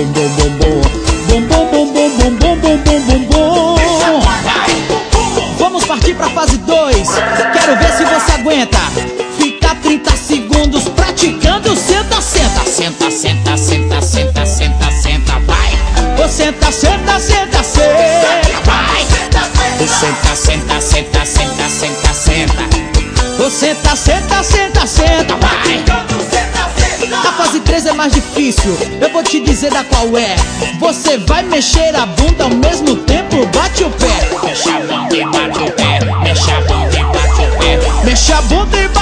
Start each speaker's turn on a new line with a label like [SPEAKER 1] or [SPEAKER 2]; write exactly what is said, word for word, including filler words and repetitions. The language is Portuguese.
[SPEAKER 1] bom, bom, bom. Bom, bom, bom, bom, bom, bom, bom, bom, bom, bom. Vamos partir pra fase dois. Quero ver se você aguenta. Fica trinta segundos praticando. Senta, senta, senta, senta, senta, senta, senta, senta, vai. Ô, senta, senta, senta, senta, vai. Ô, senta, senta, senta, senta, senta, senta. Ô, senta, senta, senta, senta, vai. A fase três é mais difícil, eu vou te dizer da qual é. Você vai mexer a bunda ao mesmo tempo, bate o pé. Mexe a bunda e bate o pé. Mexe a bunda e bate o pé. Mexe a bunda e bate o pé.